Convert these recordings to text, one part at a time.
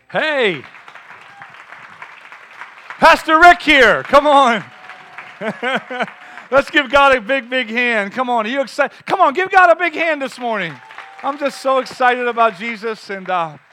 Hey, Pastor Rick here. Come on. Let's give God a big, big hand. Come on. Are you excited? Come on, give God a big hand this morning. I'm just so excited about Jesus. And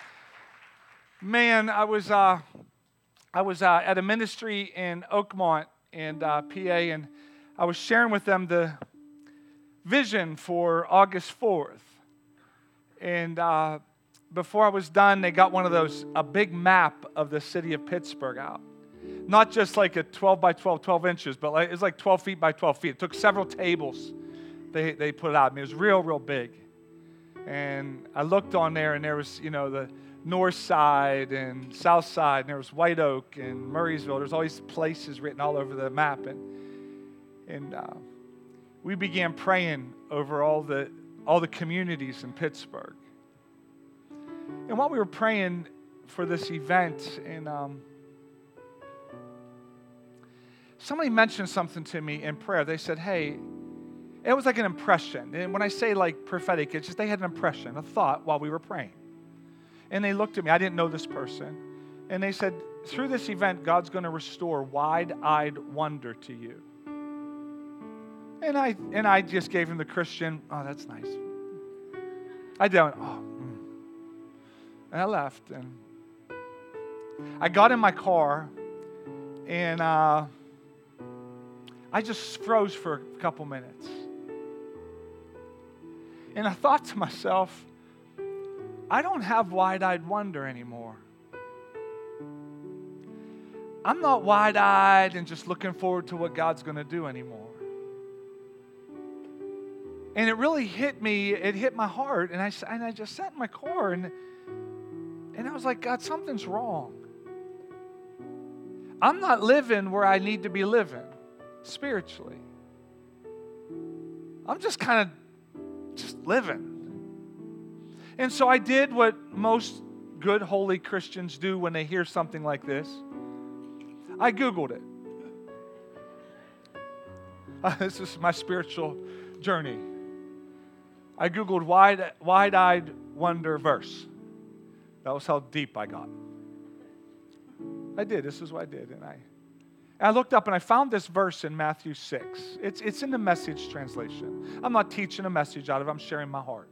man, I was at a ministry in Oakmont and PA, and I was sharing with them the vision for August 4th. And before I was done, they got a big map of the city of Pittsburgh out. Not just like a 12 by 12, 12 inches, but it's like 12 feet by 12 feet. It took several tables. They put it out. I mean, it was real, real big. And I looked on there, and there was, the north side and south side, and there was White Oak and Murraysville. There's all these places written all over the map. And we began praying over all the communities in Pittsburgh. And while we were praying for this event, and somebody mentioned something to me in prayer. They said, hey, it was like an impression. And when I say like prophetic, it's just they had an impression, a thought while we were praying. And they looked at me. I didn't know this person. And they said, through this event, God's going to restore wide-eyed wonder to you. And I just gave him the Christian, oh, that's nice. I did, And I left. And I got in my car, and I just froze for a couple minutes. And I thought to myself, I don't have wide-eyed wonder anymore. I'm not wide-eyed and just looking forward to what God's going to do anymore. And it really hit me. It hit my heart. And I just sat in my car, and I was like, God, something's wrong. I'm not living where I need to be living spiritually. I'm just kind of living. And so I did what most good, holy Christians do when they hear something like this. I Googled it. This is my spiritual journey. I Googled wide-eyed wonder verse. That was how deep I got. I did. This is what I did. And I looked up and I found this verse in Matthew 6. It's in the Message translation. I'm not teaching a message out of it. I'm sharing my heart.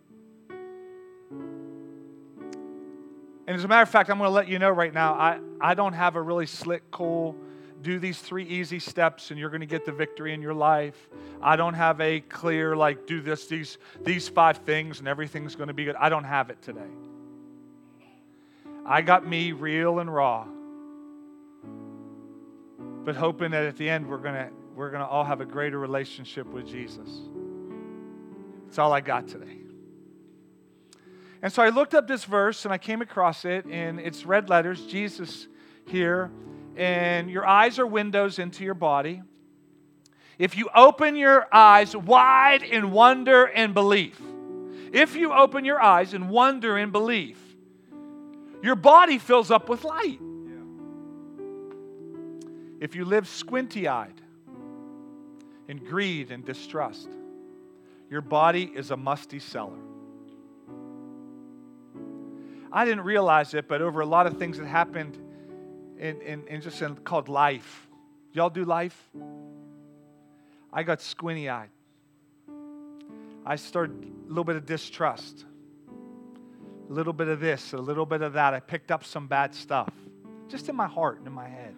And as a matter of fact, I'm going to let you know right now, I don't have a really slick, cool, do these 3 easy steps and you're going to get the victory in your life. I don't have a clear, do these 5 things and everything's going to be good. I don't have it today. I got me real and raw. But hoping that at the end we're gonna all have a greater relationship with Jesus. That's all I got today. And so I looked up this verse and I came across it, and it's red letters, Jesus here, and your eyes are windows into your body. If you open your eyes wide in wonder and belief, if you open your eyes in wonder and belief, your body fills up with light. If you live squinty-eyed in greed and distrust, your body is a musty cellar. I didn't realize it, but over a lot of things that happened called life. Y'all do life? I got squinty-eyed. I started a little bit of distrust. A little bit of this, a little bit of that. I picked up some bad stuff, just in my heart and in my head.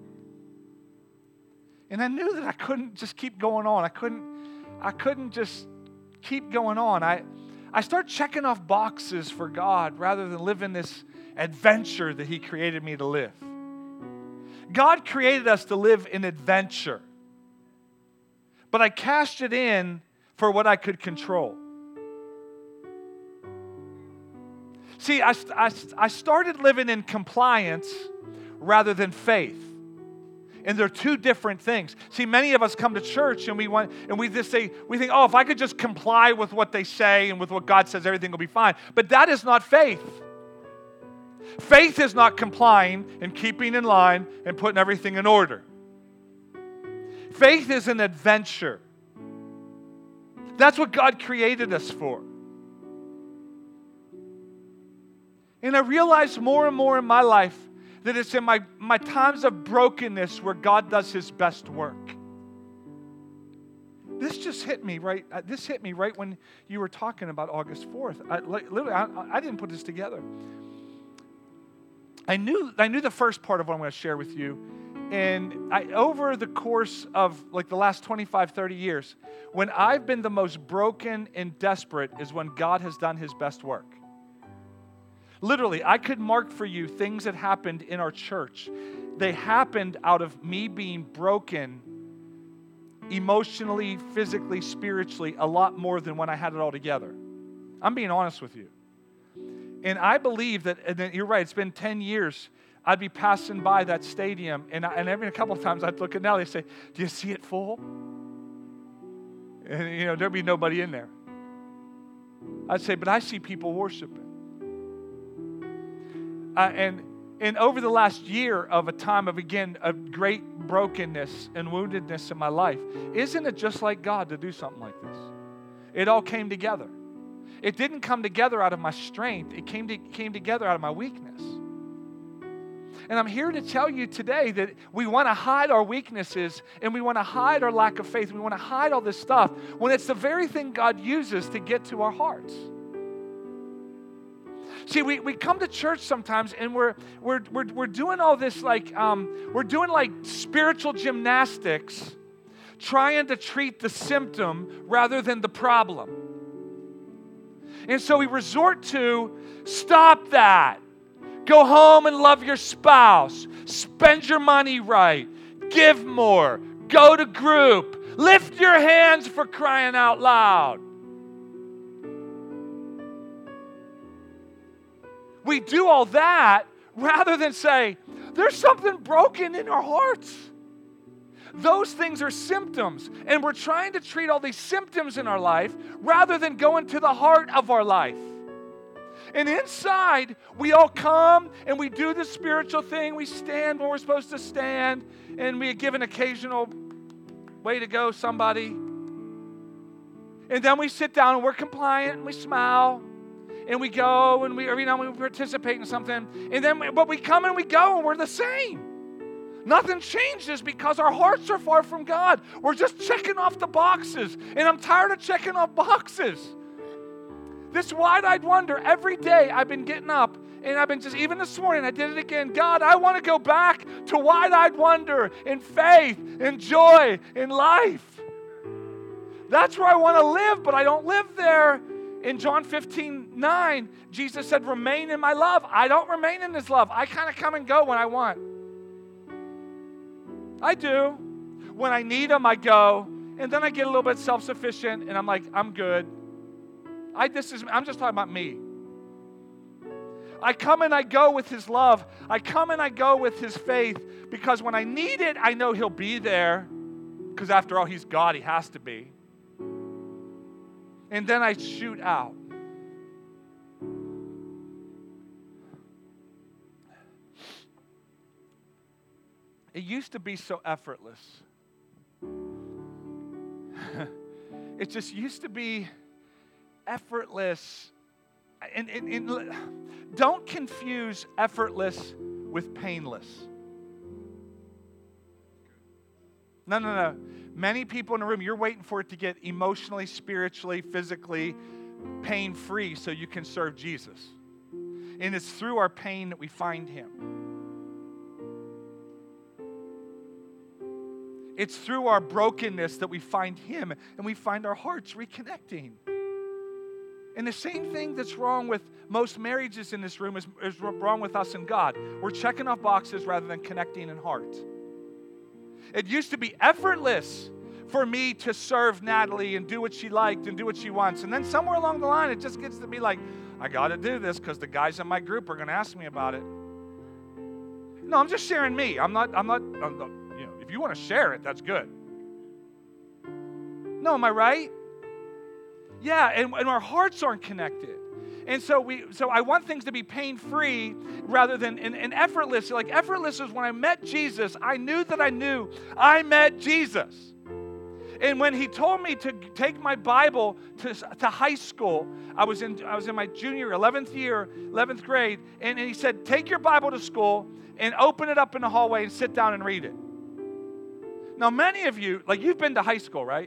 And I knew that I couldn't just keep going on. I couldn't just keep going on. I started checking off boxes for God rather than living this adventure that He created me to live. God created us to live an adventure. But I cashed it in for what I could control. See, I started living in compliance rather than faith. And they're 2 different things. See, many of us we think, oh, if I could just comply with what they say and with what God says, everything will be fine. But that is not faith. Faith is not complying and keeping in line and putting everything in order. Faith is an adventure. That's what God created us for. And I realize more and more in my life that it's in my times of brokenness where God does his best work. This just hit me right. This hit me right when you were talking about August 4th. I didn't put this together. I knew the first part of what I'm going to share with you. And over the course of like the last 25, 30 years, when I've been the most broken and desperate is when God has done his best work. Literally, I could mark for you things that happened in our church. They happened out of me being broken emotionally, physically, spiritually, a lot more than when I had it all together. I'm being honest with you. And I believe that, and you're right, it's been 10 years. I'd be passing by that stadium, and every couple of times I'd look at Nellie and say, do you see it full? And, there'd be nobody in there. I'd say, but I see people worshiping. And over the last year of a time of, again, a great brokenness and woundedness in my life, isn't it just like God to do something like this? It all came together. It didn't come together out of my strength. It came together out of my weakness. And I'm here to tell you today that we want to hide our weaknesses and we want to hide our lack of faith. We want to hide all this stuff when it's the very thing God uses to get to our hearts. See, we come to church sometimes and we're doing all this we're doing like spiritual gymnastics, trying to treat the symptom rather than the problem. And so we resort to stop that. Go home and love your spouse. Spend your money right. Give more. Go to group. Lift your hands for crying out loud. We do all that rather than say, there's something broken in our hearts. Those things are symptoms, and we're trying to treat all these symptoms in our life rather than going to the heart of our life. And inside, we all come and we do the spiritual thing. We stand when we're supposed to stand, and we give an occasional way to go, somebody. And then we sit down and we're compliant and we smile. And we go and we participate in something. But we come and we go and we're the same. Nothing changes because our hearts are far from God. We're just checking off the boxes. And I'm tired of checking off boxes. This wide-eyed wonder, every day I've been getting up and I've been even this morning I did it again. God, I want to go back to wide-eyed wonder and faith and joy in life. That's where I want to live, but I don't live there. In John 15:9, Jesus said, remain in my love. I don't remain in his love. I kind of come and go when I want. I do. When I need him, I go. And then I get a little bit self-sufficient, and I'm like, I'm good. I'm just talking about me. I come and I go with his love. I come and I go with his faith, because when I need it, I know he'll be there. Because after all, he's God. He has to be. And then I shoot out. It used to be so effortless. It just used to be effortless. And don't confuse effortless with painless. No. Many people in the room, you're waiting for it to get emotionally, spiritually, physically pain-free so you can serve Jesus. And it's through our pain that we find him. It's through our brokenness that we find him and we find our hearts reconnecting. And the same thing that's wrong with most marriages in this room is wrong with us and God. We're checking off boxes rather than connecting in heart. It used to be effortless for me to serve Natalie and do what she liked and do what she wants. And then somewhere along the line, it just gets to be like, I got to do this because the guys in my group are going to ask me about it. No, I'm just sharing me. I'm not, if you want to share it, that's good. No, am I right? Yeah, and our hearts aren't connected. And so I want things to be pain-free rather than and effortless. Like effortless is when I met Jesus, I knew I met Jesus. And when he told me to take my Bible to high school, I was in my junior, 11th grade, and he said, take your Bible to school and open it up in the hallway and sit down and read it. Now, many of you, like, you've been to high school, right?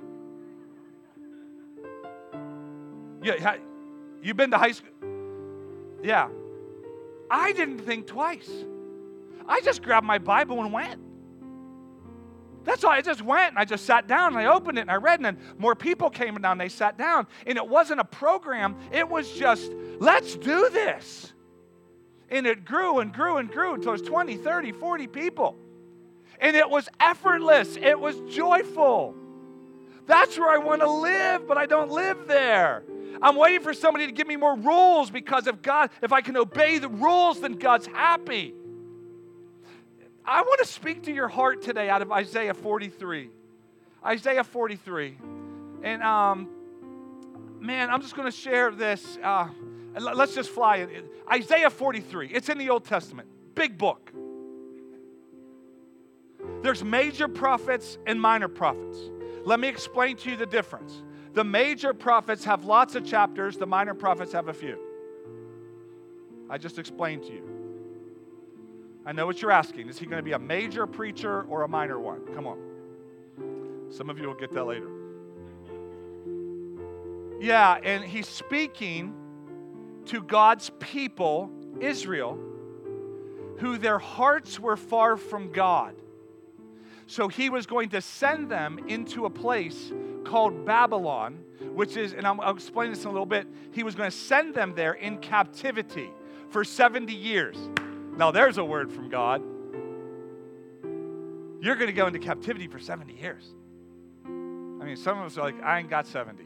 Yeah, you've been to high school? Yeah. I didn't think twice. I just grabbed my Bible and went. That's all. I just went and I just sat down and I opened it and I read, and then more people came down and they sat down. And it wasn't a program. It was just, let's do this. And it grew and grew and grew until it was 20, 30, 40 people. And it was effortless. It was joyful. That's where I want to live, but I don't live there. I'm waiting for somebody to give me more rules, because if I can obey the rules, then God's happy. I want to speak to your heart today out of Isaiah 43. Isaiah 43. And, man, I'm just going to share this. Let's just fly it. Isaiah 43. It's in the Old Testament. Big book. There's major prophets and minor prophets. Let me explain to you the difference. The major prophets have lots of chapters. The minor prophets have a few. I just explained to you. I know what you're asking. Is he going to be a major preacher or a minor one? Come on. Some of you will get that later. Yeah, and he's speaking to God's people, Israel, who their hearts were far from God. So he was going to send them into a place called Babylon, which is, and I'll explain this in a little bit, he was going to send them there in captivity for 70 years. Now, there's a word from God. You're going to go into captivity for 70 years. I mean, some of us are like, I ain't got 70.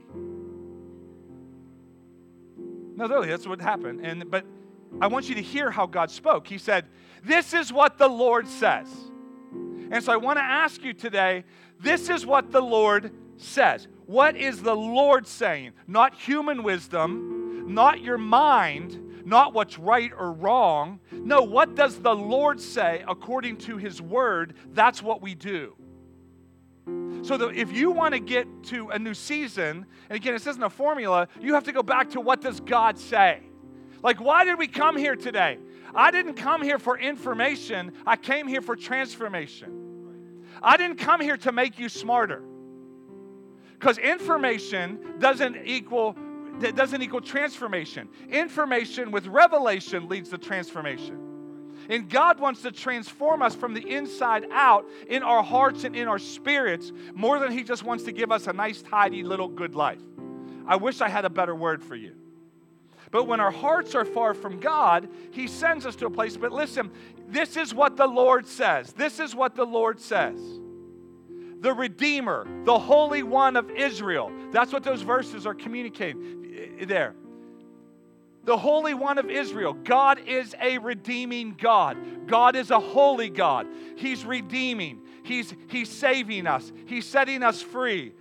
No, really, that's what happened. But I want you to hear how God spoke. He said, this is what the Lord says. And so I want to ask you today, this is what the Lord says. What is the Lord saying? Not human wisdom, not your mind, not what's right or wrong. No, what does the Lord say according to his word? That's what we do. So if you want to get to a new season, and again, this isn't a formula, you have to go back to what does God say? Like, why did we come here today? I didn't come here for information. I came here for transformation. I didn't come here to make you smarter. Because information doesn't equal transformation. Information with revelation leads to transformation. And God wants to transform us from the inside out in our hearts and in our spirits more than he just wants to give us a nice, tidy, little good life. I wish I had a better word for you. But when our hearts are far from God, he sends us to a place. But listen, this is what the Lord says. This is what the Lord says. The Redeemer, the Holy One of Israel. That's what those verses are communicating there. The Holy One of Israel. God is a redeeming God. God is a holy God. He's redeeming. He's saving us. He's setting us free.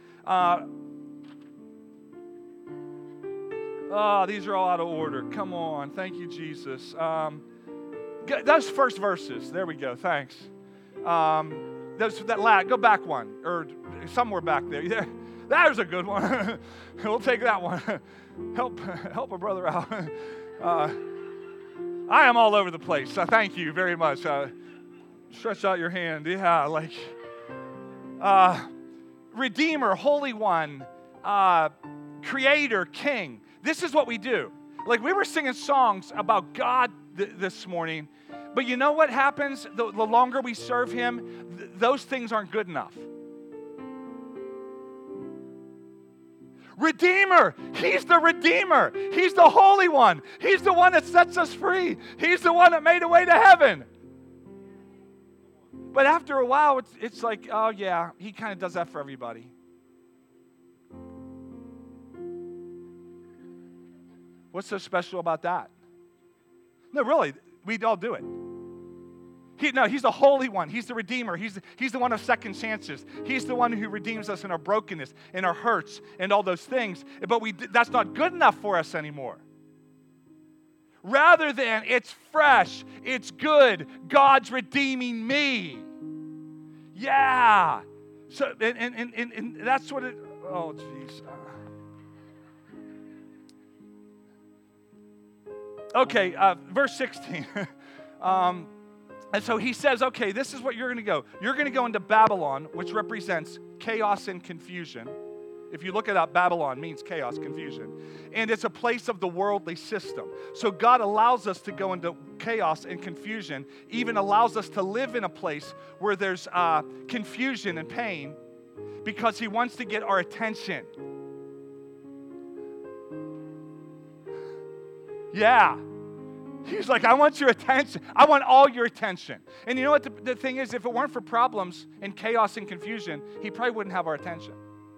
These are all out of order. Come on. Thank you, Jesus. Those first verses. There we go. Thanks. Go back one, or somewhere back there. Yeah, there's a good one. We'll take that one. Help a brother out. I am all over the place. Thank you very much. Stretch out your hand. Yeah, Redeemer, Holy One, Creator, King. This is what we do. Like, we were singing songs about God this morning, but you know what happens? The longer we serve him, those things aren't good enough. Redeemer. He's the Redeemer. He's the Holy One. He's the one that sets us free. He's the one that made a way to heaven. But after a while, it's like, oh yeah, he kind of does that for everybody. What's so special about that? No, really, we all do it. He's the Holy One. He's the Redeemer. He's the one of second chances. He's the one who redeems us in our brokenness, in our hurts, and all those things. But that's not good enough for us anymore. Rather than it's fresh, it's good, God's redeeming me. Yeah. So, and that's what it, oh, jeez. Okay, verse 16. And so he says, okay, this is what you're going to go. You're going to go into Babylon, which represents chaos and confusion. If you look it up, Babylon means chaos, confusion. And it's a place of the worldly system. So God allows us to go into chaos and confusion, even allows us to live in a place where there's confusion and pain because he wants to get our attention. Yeah. He's like, I want your attention. I want all your attention. And you know what the thing is? If it weren't for problems and chaos and confusion, he probably wouldn't have our attention.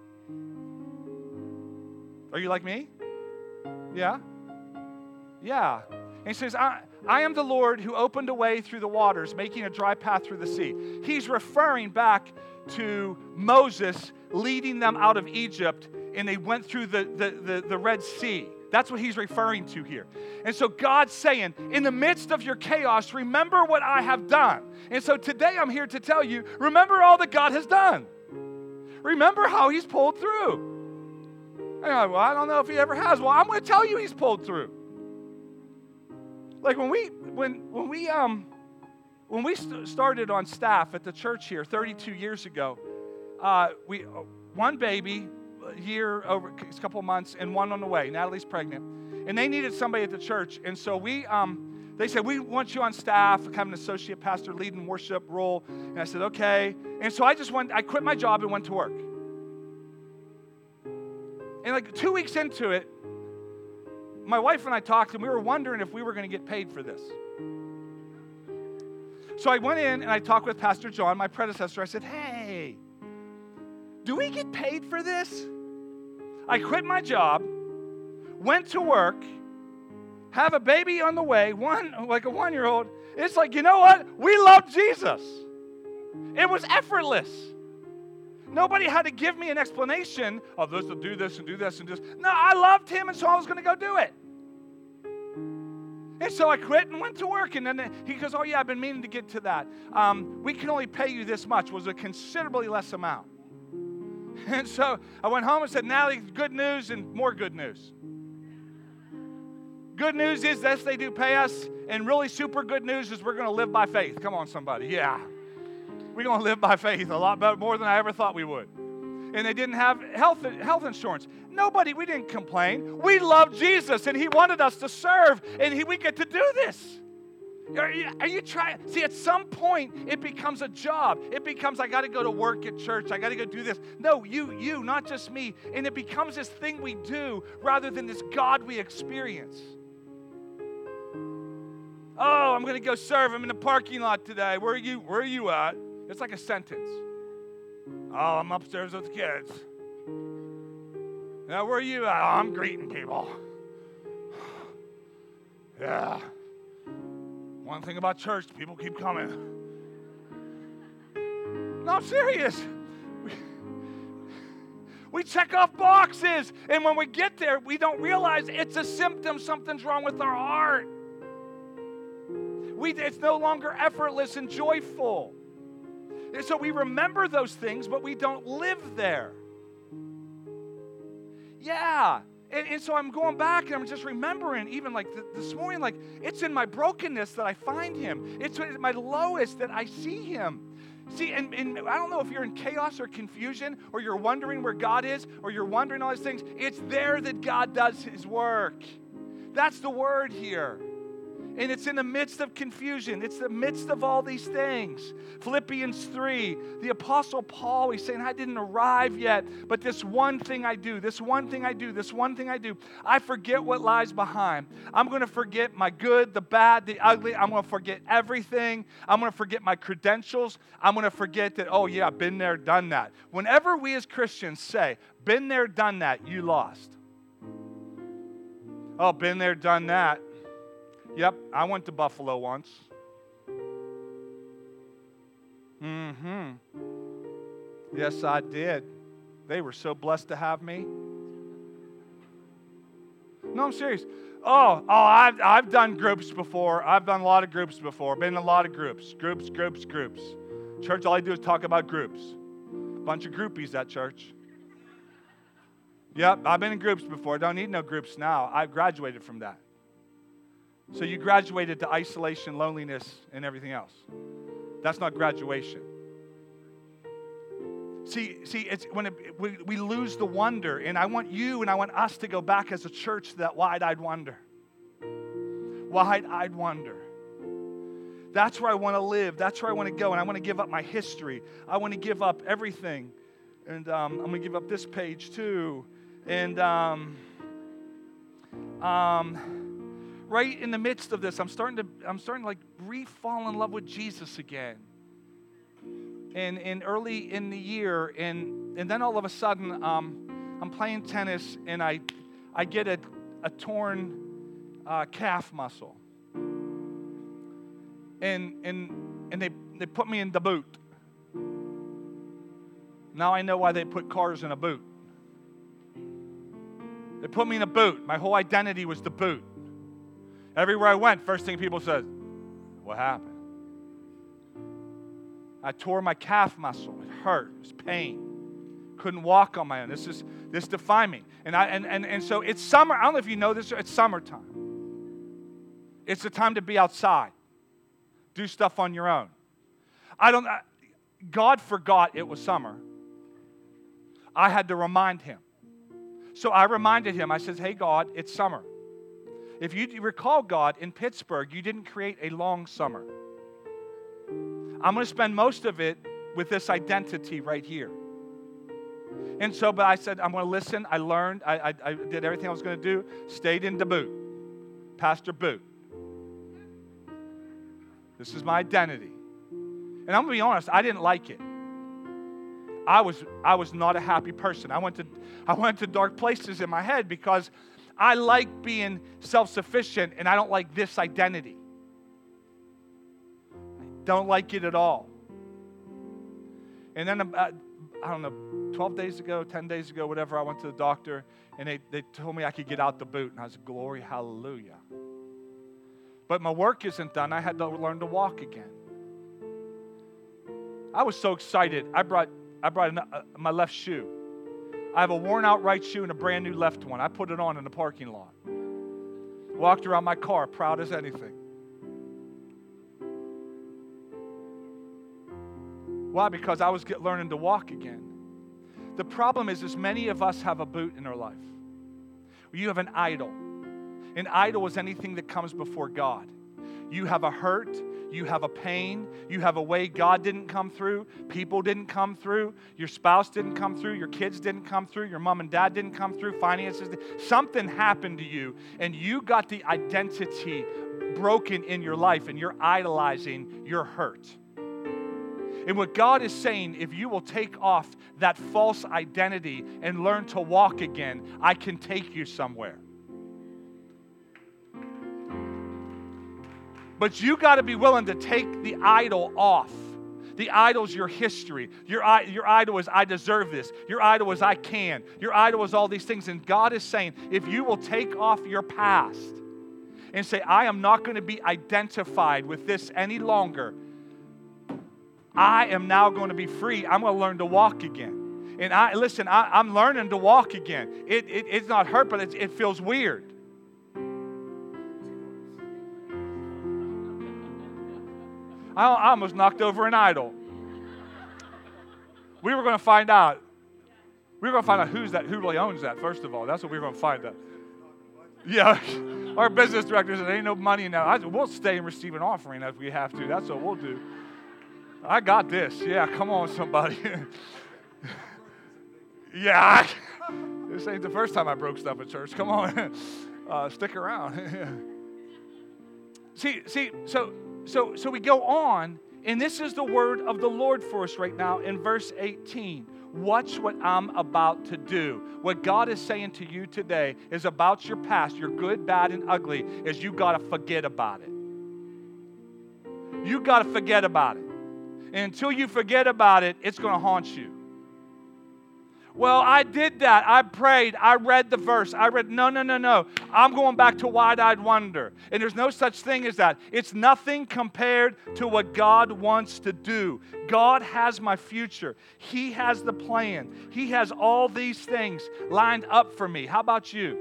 Are you like me? Yeah? Yeah. And he says, I am the Lord who opened a way through the waters, making a dry path through the sea. He's referring back to Moses leading them out of Egypt, and they went through the Red Sea. That's what he's referring to here. And so God's saying, in the midst of your chaos, remember what I have done. And so today I'm here to tell you, remember all that God has done. Remember how he's pulled through. And you're like, well, I don't know if he ever has. Well, I'm going to tell you he's pulled through. Like when we started on staff at the church here 32 years ago, we one baby, a year over a couple of months, and one on the way. Natalie's pregnant, and they needed somebody at the church, and so they said, we want you on staff, kind of an associate pastor, leading worship role. And I said, okay. And so I quit my job and went to work. And like 2 weeks into it, my wife and I talked, and we were wondering if we were going to get paid for this. So I went in and I talked with Pastor John, my predecessor. I said, hey, do we get paid for this? I quit my job, went to work, have a baby on the way, like a 1-year-old. It's like, you know what? We love Jesus. It was effortless. Nobody had to give me an explanation of this will do this and do this and this. No, I loved him, and so I was going to go do it. And so I quit and went to work. And then he goes, oh, yeah, I've been meaning to get to that. We can only pay you this much. It was a considerably less amount. And so I went home and said, Natalie, good news and more good news. Good news is, yes, they do pay us. And really super good news is we're going to live by faith. Come on, somebody. Yeah. We're going to live by faith a lot more than I ever thought we would. And they didn't have health insurance. We didn't complain. We loved Jesus, and he wanted us to serve, and we get to do this. Are you trying? See, at some point, it becomes a job. It becomes, I got to go to work at church. I got to go do this. No, you, not just me. And it becomes this thing we do rather than this God we experience. Oh, I'm going to go serve. I'm in the parking lot today. Where are you at? It's like a sentence. Oh, I'm upstairs with the kids. Now, where are you at? Oh, I'm greeting people. Yeah. One thing about church, people keep coming. No, I'm serious. We check off boxes, and when we get there, we don't realize it's a symptom. Something's wrong with our heart. It's no longer effortless and joyful. And so we remember those things, but we don't live there. Yeah. And so I'm going back and I'm just remembering, even like this morning, like it's in my brokenness that I find him. It's at my lowest that I see him. See, and I don't know if you're in chaos or confusion, or you're wondering where God is, or you're wondering all these things. It's there that God does his work. That's the word here. And it's in the midst of confusion. It's the midst of all these things. Philippians 3, the Apostle Paul, he's saying, I didn't arrive yet, but this one thing I do, this one thing I do, this one thing I do, I forget what lies behind. I'm going to forget my good, the bad, the ugly. I'm going to forget everything. I'm going to forget my credentials. I'm going to forget that, oh yeah, been there, done that. Whenever we as Christians say, been there, done that, you lost. Oh, been there, done that. Yep, I went to Buffalo once. Yes, I did. They were so blessed to have me. No, I'm serious. I've done groups before. I've done a lot of groups before. Been in a lot of groups. Groups. Church, all I do is talk about groups. Bunch of groupies at church. Yep, I've been in groups before. Don't need no groups now. I've graduated from that. So you graduated to isolation, loneliness, and everything else. That's not graduation. See, it's when we lose the wonder, and I want you and I want us to go back as a church to that wide-eyed wonder. Wide-eyed wonder. That's where I want to live. That's where I want to go, and I want to give up my history. I want to give up everything, and I'm going to give up this page too. And right in the midst of this, I'm starting to like re-fall in love with Jesus again. And early in the year, and then all of a sudden, I'm playing tennis, and I get a torn calf muscle, and they put me in the boot. Now I know why they put cars in a boot. They put me in a boot. My whole identity was the boot. Everywhere I went, first thing people said, "What happened?" I tore my calf muscle. It hurt. It was pain. Couldn't walk on my own. This defined me. And so it's summer. I don't know if you know this. It's summertime. It's the time to be outside. Do stuff on your own. God forgot it was summer. I had to remind him. So I reminded him. I said, "Hey, God, it's summer." If you recall, God, in Pittsburgh, you didn't create a long summer. I'm going to spend most of it with this identity right here. And so, but I said, I'm going to listen. I learned. I did everything I was going to do. Stayed in the boot. Pastor Boot. This is my identity. And I'm going to be honest, I didn't like it. I was not a happy person. I went to dark places in my head because I like being self-sufficient, and I don't like this identity. Don't like it at all. And then, I don't know, 12 days ago, 10 days ago, whatever, I went to the doctor, and they told me I could get out the boot. And I was like, glory, hallelujah. But my work isn't done. I had to learn to walk again. I was so excited. I brought my left shoe. I have a worn-out right shoe and a brand-new left one. I put it on in the parking lot. Walked around my car, proud as anything. Why? Because I was learning to walk again. The problem is many of us have a boot in our life. You have an idol. An idol is anything that comes before God. You have a hurt. You have a pain. You have a way God didn't come through. People didn't come through. Your spouse didn't come through. Your kids didn't come through. Your mom and dad didn't come through. Finances. Something happened to you, and you got the identity broken in your life, and you're idolizing your hurt. And what God is saying, if you will take off that false identity and learn to walk again, I can take you somewhere. But you got to be willing to take the idol off. The idol's your history. Your idol is, I deserve this. Your idol is, I can. Your idol is all these things. And God is saying, if you will take off your past and say, I am not going to be identified with this any longer, I am now going to be free. I'm going to learn to walk again. And I'm learning to walk again. It's not hurt, but it feels weird. I almost knocked over an idol. We were going to find out. We were going to find out who really owns that, first of all. That's what we were going to find out. Yeah, our business director said, there ain't no money in that. We'll stay and receive an offering if we have to. That's what we'll do. I got this. Yeah, come on, somebody. Yeah, this ain't the first time I broke stuff at church. Come on, stick around. So we go on, and this is the word of the Lord for us right now in verse 18. Watch what I'm about to do. What God is saying to you today is about your past, your good, bad, and ugly, is you got to forget about it. You got to forget about it. And until you forget about it, it's going to haunt you. Well, I did that. I prayed. I read the verse. No. I'm going back to wide-eyed wonder. And there's no such thing as that. It's nothing compared to what God wants to do. God has my future. He has the plan. He has all these things lined up for me. How about you?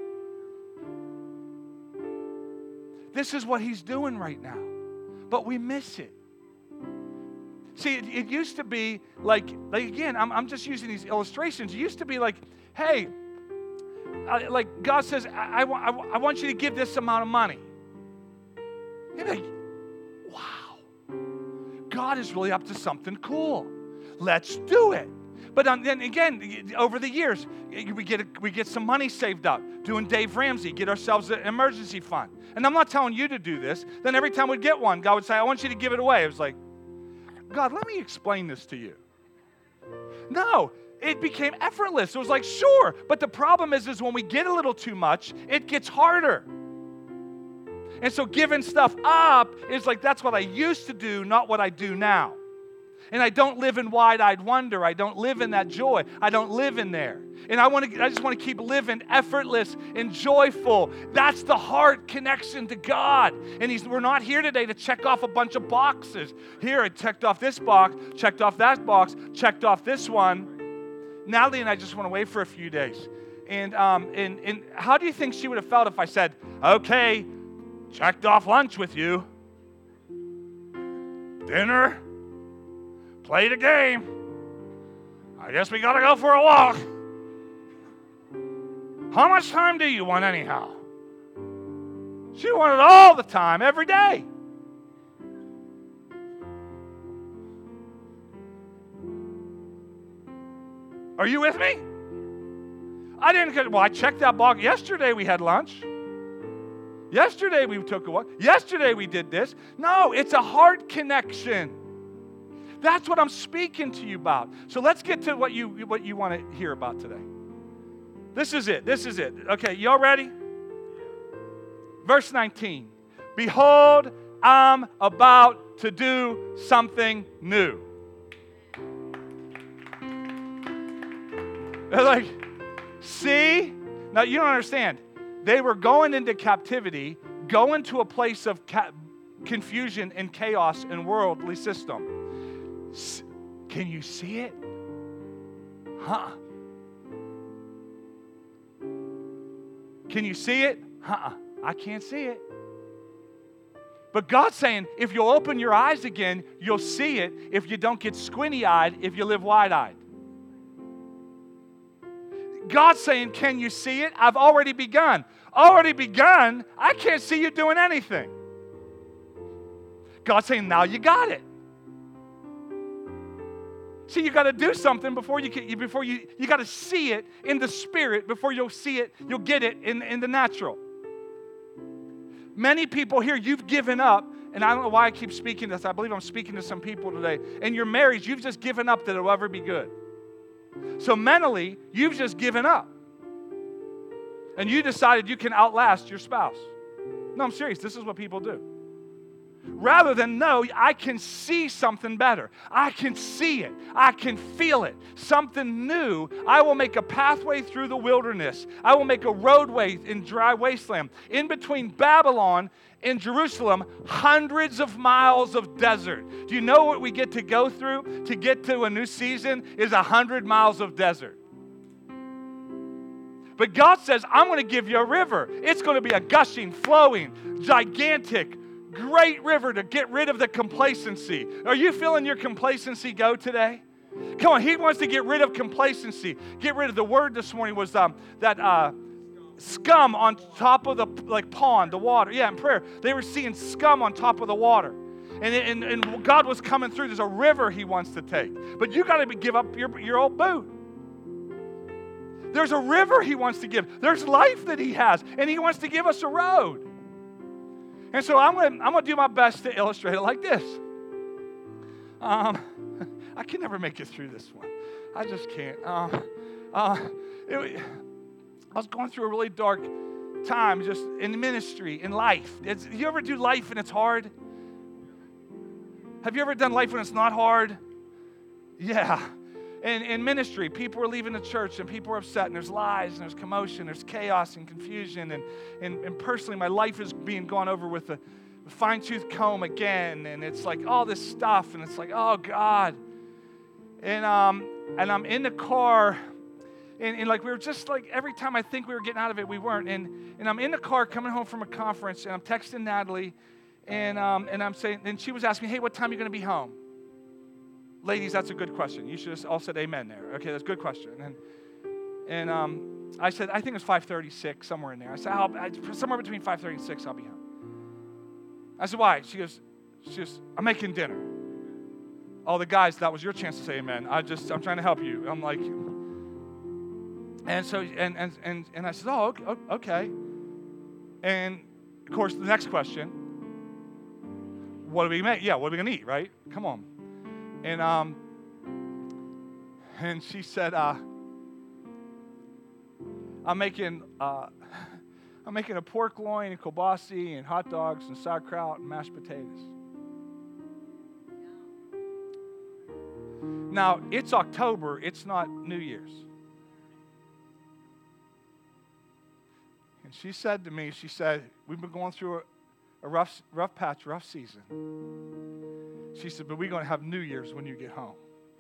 This is what He's doing right now. But we miss it. See, it used to be like again, I'm just using these illustrations. It used to be like, hey, like God says, I want you to give this amount of money. You're like, wow, God is really up to something cool. Let's do it. But then again, over the years, we get some money saved up, doing Dave Ramsey, get ourselves an emergency fund. And I'm not telling you to do this. Then every time we'd get one, God would say, I want you to give it away. It was like, God, let me explain this to you. No, it became effortless. It was like, sure. But the problem is when we get a little too much, it gets harder. And so giving stuff up is like, that's what I used to do, not what I do now. And I don't live in wide-eyed wonder. I don't live in that joy. I don't live in there. And I just want to keep living effortless and joyful. That's the heart connection to God. And we're not here today to check off a bunch of boxes. Here, I checked off this box, checked off that box, checked off this one. Natalie and I just went away for a few days. And how do you think she would have felt if I said, okay, checked off lunch with you, dinner, played a game, I guess we got to go for a walk. How much time do you want anyhow? She wanted all the time, every day. Are you with me? I checked that box. Yesterday we had lunch. Yesterday we took a walk. Yesterday we did this. No, it's a heart connection. That's what I'm speaking to you about. So let's get to what you want to hear about today. This is it. Okay, y'all ready? Verse 19. Behold, I'm about to do something new. They're like, see? Now, you don't understand. They were going into captivity, going to a place of confusion and chaos and worldly system. Can you see it? Huh? Can you see it? I can't see it. But God's saying, if you'll open your eyes again, you'll see it if you don't get squinty-eyed, if you live wide-eyed. God's saying, can you see it? I've already begun. Already begun? I can't see you doing anything. God's saying, now you got it. See, you got to do something before you got to see it in the spirit before you'll see it, you'll get it in the natural. Many people here, you've given up, and I don't know why I keep speaking this. I believe I'm speaking to some people today. In your marriage, you've just given up that it'll ever be good. So mentally, you've just given up. And you decided you can outlast your spouse. No, I'm serious. This is what people do. Rather than, no, I can see something better. I can see it. I can feel it. Something new. I will make a pathway through the wilderness. I will make a roadway in dry wasteland. In between Babylon and Jerusalem, hundreds of miles of desert. Do you know what we get to go through to get to a new season is 100 miles of desert? But God says, I'm going to give you a river. It's going to be a gushing, flowing, gigantic, great river to get rid of the complacency. Are you feeling your complacency go today? Come on, He wants to get rid of complacency. Get rid of the word this morning was that scum on top of the pond, the water. Yeah, in prayer, they were seeing scum on top of the water. And God was coming through. There's a river He wants to take. But you got to give up your old boot. There's a river He wants to give. There's life that He has. And He wants to give us a road. And so I'm gonna do my best to illustrate it like this. I can never make it through this one. I just can't. I was going through a really dark time just in ministry, in life. You ever do life and it's hard? Have you ever done life when it's not hard? Yeah. In ministry, people are leaving the church and people are upset and there's lies and there's commotion, there's chaos and confusion. And personally, my life is being gone over with a fine-tooth comb again. And it's like all this stuff and it's like, oh God. And I'm in the car and like we were just like every time I think we were getting out of it, we weren't. And I'm in the car coming home from a conference and I'm texting Natalie and I'm saying, and she was asking me, hey, what time are you going to be home? Ladies, that's a good question. You should have all said amen there. Okay, that's a good question. And I said, I think it's 5:36, somewhere in there. I said, somewhere between 5:30 and 6, I'll be home. I said, why? She goes, I'm making dinner. Oh, the guys, that was your chance to say amen. I'm trying to help you. I'm like, and so, and I said, oh, okay. And of course, the next question, what do we make? Yeah, what are we gonna eat, right? Come on. And she said, I'm making a pork loin and kielbasa and hot dogs and sauerkraut and mashed potatoes. Now, it's October, it's not New Year's. And she said to me, we've been going through a rough patch, rough season. She said, but we're going to have New Year's when you get home.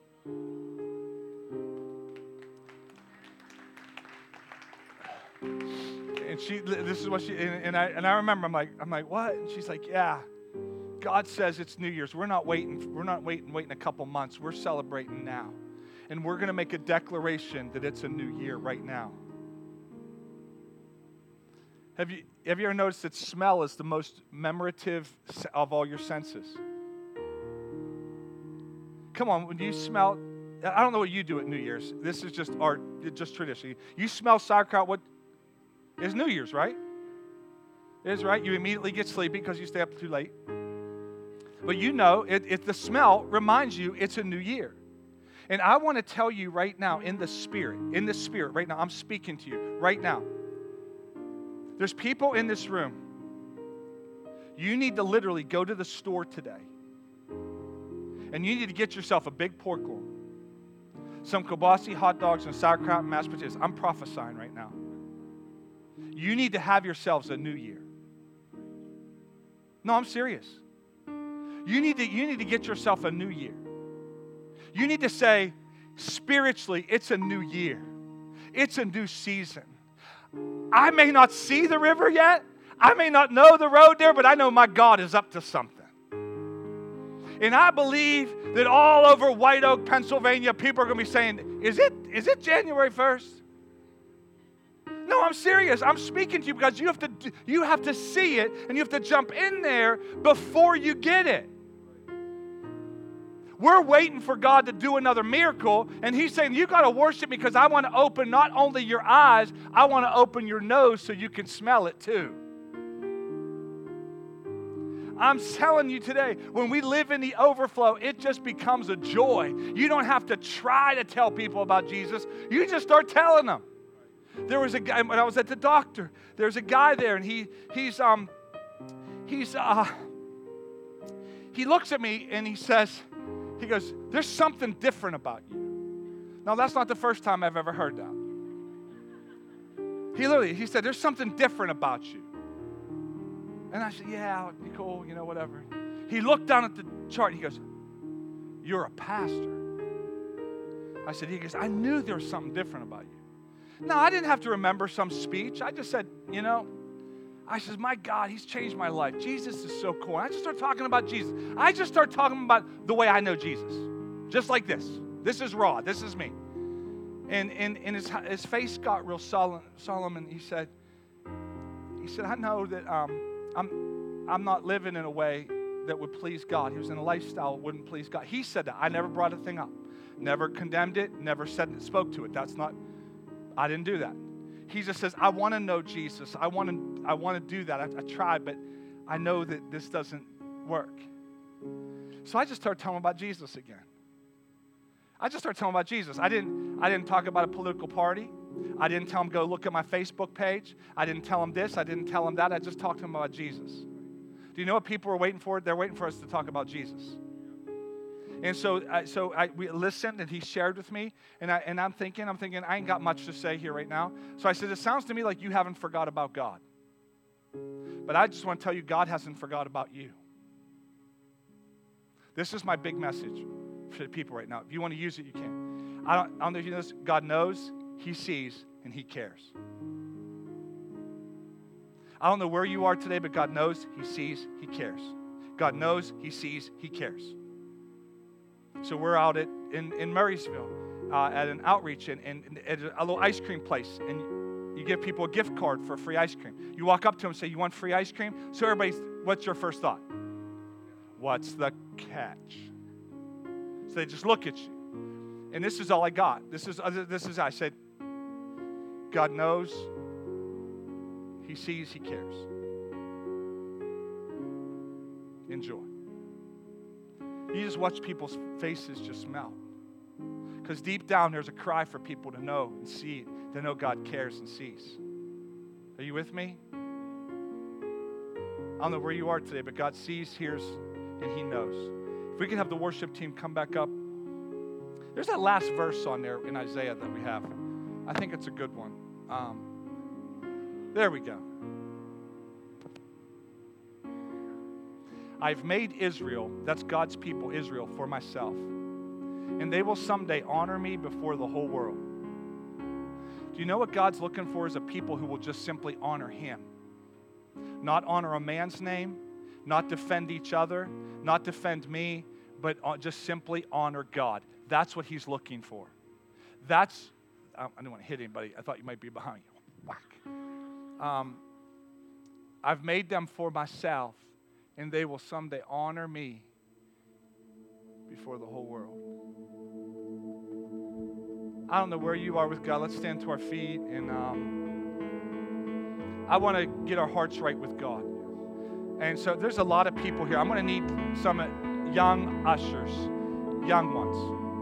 And this is what she, and I remember, I'm like, what? And she's like, yeah, God says it's New Year's. We're not waiting a couple months. We're celebrating now. And we're going to make a declaration that it's a new year right now. Have you ever noticed that smell is the most memorative of all your senses? Come on, when you smell, I don't know what you do at New Year's. This is just just tradition. You smell sauerkraut, what is New Year's, right? It is, right? You immediately get sleepy because you stay up too late. But you know, the smell reminds you it's a new year. And I want to tell you right now, in the spirit, right now, I'm speaking to you right now. There's people in this room. You need to literally go to the store today. And you need to get yourself a big pork loin, some kielbasa, hot dogs, and sauerkraut and mashed potatoes. I'm prophesying right now. You need to have yourselves a new year. No, I'm serious. You need to get yourself a new year. You need to say, spiritually, it's a new year. It's a new season. I may not see the river yet. I may not know the road there, but I know my God is up to something. And I believe that all over White Oak, Pennsylvania, people are going to be saying, is it January 1st? No, I'm serious. I'm speaking to you because you have to see it and you have to jump in there before you get it. We're waiting for God to do another miracle, and He's saying, you got to worship me because I want to open not only your eyes, I want to open your nose so you can smell it too. I'm telling you today, when we live in the overflow, it just becomes a joy. You don't have to try to tell people about Jesus. You just start telling them. There was a guy, when I was at the doctor, there's a guy there, and he looks at me and he goes, there's something different about you. Now, that's not the first time I've ever heard that. He said, there's something different about you. And I said, yeah, cool, whatever. He looked down at the chart and he goes, you're a pastor. He goes, I knew there was something different about you. No, I didn't have to remember some speech. I just said, I says, my God, He's changed my life. Jesus is so cool. And I just start talking about Jesus. I just start talking about the way I know Jesus. Just like this. This is raw. This is me. And his face got real solemn. And he said, I know that I'm not living in a way that would please God. He was in a lifestyle that wouldn't please God. He said that. I never brought a thing up. Never condemned it. Never spoke to it. I didn't do that. He just says, I want to know Jesus. I want to do that. I tried, but I know that this doesn't work. So I just started telling him about Jesus again. I didn't talk about a political party. I didn't tell him, go look at my Facebook page. I didn't tell him this. I didn't tell him that. I just talked to him about Jesus. Do you know what people are waiting for? They're waiting for us to talk about Jesus. And we listened, and he shared with me, and I'm thinking, I ain't got much to say here right now. So I said, it sounds to me like you haven't forgot about God. But I just want to tell you, God hasn't forgot about you. This is my big message for the people right now. If you want to use it, you can. I don't know if you know this. God knows, he sees, and he cares. I don't know where you are today, but God knows, he sees, he cares. God knows, he sees, he cares. So we're out in Murraysville at an outreach and at a little ice cream place, and you give people a gift card for free ice cream. You walk up to them and say, you want free ice cream? So what's your first thought? What's the catch? So they just look at you. And this is all I got. I said, God knows, he sees, he cares. Enjoy. You just watch people's faces just melt. Because deep down, there's a cry for people to know and see, to know God cares and sees. Are you with me? I don't know where you are today, but God sees, hears, and he knows. If we can have the worship team come back up. There's that last verse on there in Isaiah that we have. I think it's a good one. There we go. I've made Israel, that's God's people, Israel, for myself. And they will someday honor me before the whole world. Do you know what God's looking for is a people who will just simply honor him? Not honor a man's name, not defend each other, not defend me, but just simply honor God. That's what he's looking for. I didn't want to hit anybody. I thought you might be behind you. Whack. I've made them for myself, and they will someday honor me before the whole world. I don't know where you are with God. Let's stand to our feet, and I want to get our hearts right with God. And so there's a lot of people here. I'm going to need some young ushers, young ones.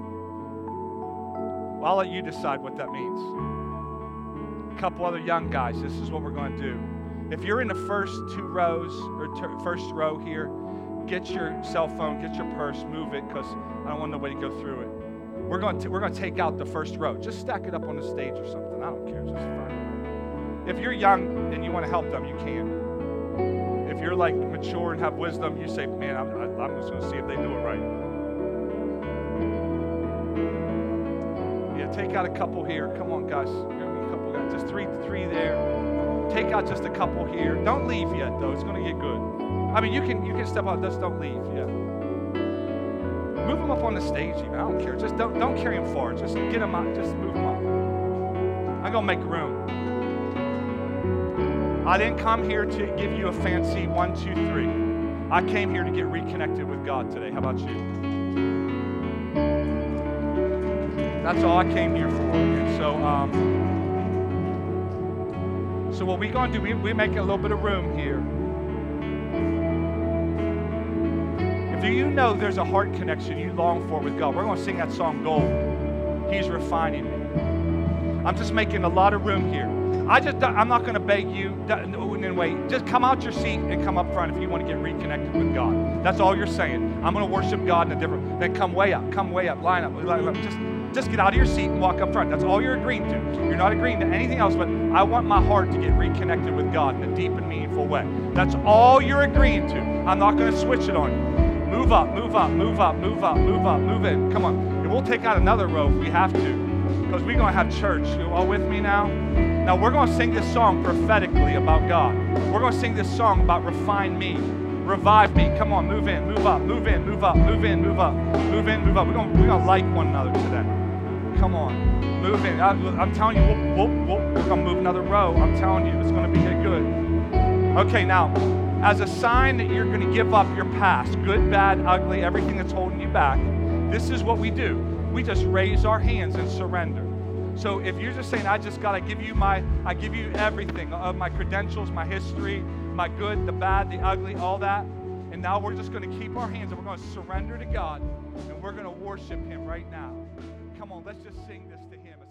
Well, I'll let you decide what that means. A couple other young guys, this is what we're going to do. If you're in the first two rows, or first row here, get your cell phone, get your purse, move it, because I don't want nobody to go through it. We're going to take out the first row. Just stack it up on the stage or something. I don't care. It's just fine. If you're young and you want to help them, you can. If you're like mature and have wisdom, you say, man, I'm just going to see if they do it right. Yeah, take out a couple here. Come on, guys. A couple guys. Just three there. Take out just a couple here. Don't leave yet, though. It's going to get good. I mean, you can step out. Just don't leave. Yeah. Move them up on the stage even. I don't care. Just don't carry them far. Just get them out. Just move them up. I'm going to make room. I didn't come here to give you a fancy 1, 2, 3. I came here to get reconnected with God today. How about you? That's all I came here for. And so what we're going to do, we're making a little bit of room here. If you know there's a heart connection you long for with God, we're going to sing that song, Gold. He's refining me. I'm just making a lot of room here. I'm not going to beg you in way. Just come out your seat and come up front if you want to get reconnected with God. That's all you're saying. I'm going to worship God in a different. Then come way up, line up. Just get out of your seat and walk up front. That's all you're agreeing to. You're not agreeing to anything else, but I want my heart to get reconnected with God in a deep and meaningful way. That's all you're agreeing to. I'm not going to switch it on you. Move up, move up, move up, move up, move up, move in. Come on. And we'll take out another row if we have to, because we're going to have church. You all with me now? Now we're going to sing this song prophetically about God. We're going to sing this song about refine me, revive me. Come on, move in, move up, move in, move up, move in, move up, move in, move up. We're going to like one another today. Come on, move in. I'm telling you, we're going to move another row. I'm telling you, it's going to be good. Okay, now, as a sign that you're going to give up your past, good, bad, ugly, everything that's holding you back, this is what we do. We just raise our hands and surrender. So if you're just saying, I give you everything, my credentials, my history, my good, the bad, the ugly, all that, and now we're just going to keep our hands and we're going to surrender to God, and we're going to worship him right now. Come on, let's just sing this to him.